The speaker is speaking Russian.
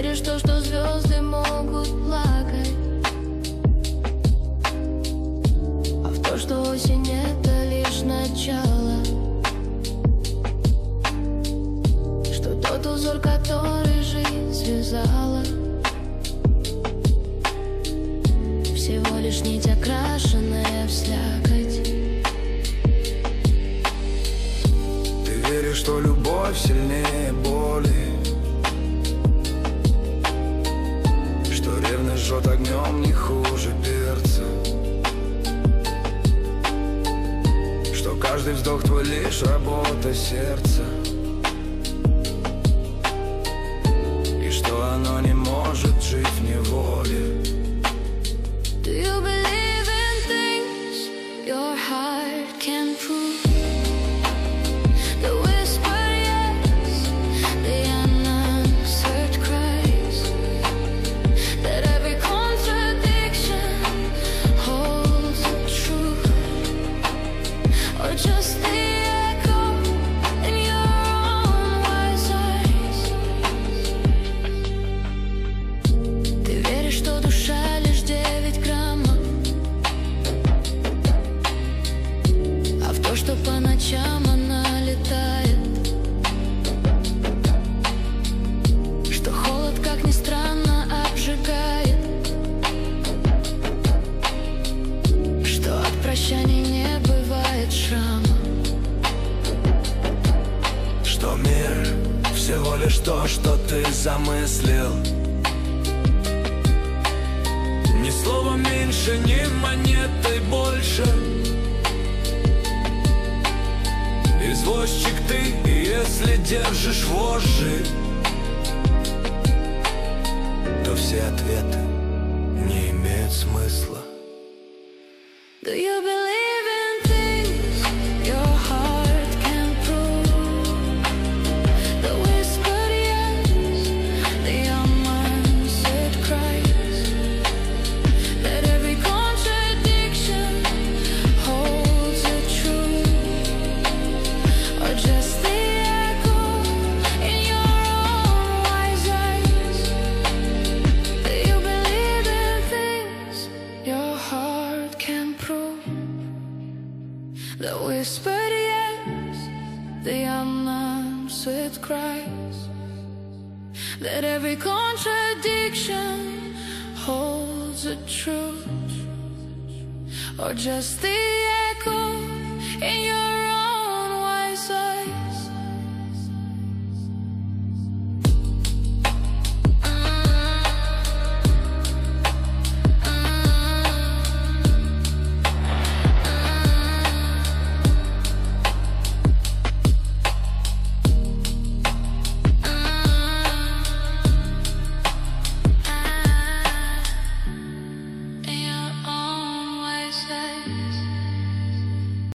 веришь в то, что звезды могут плакать, а в то, что осень — это лишь начало, что тот узор, который жизнь связала, всего лишь нить, окрашенная в слякоть. Ты веришь, что любовь сильнее боли, что ревность жжет огнем не хуже перца, что каждый вздох твой лишь работа сердца, и что оно не может жить в неволе. Do you believe in things your heart can prove? The whispered yes, the unanswered cries, that every contradiction holds the truth, or just the echo in your own wise eyes. Ты веришь, что душа лишь 9 граммов, а в то, что по ночам она летает, что холод, как ни странно, обжигает, что от прощаний не бывает шрама, Что мир всего лишь то, что ты замыслил, ни слова меньше, ни монетой больше. Извозчик ты, и если держишь вожжи, то все ответы не имеют смысла. Do you believe in things your heart can prove? The whispered yes, the unanswered cries, that every contradiction holds a truth, or just the echo in your own wise eyes? Do you believe in things your heart can prove? The whispered yes, the unanswered cries, that every contradiction holds a truth, or just the echo in your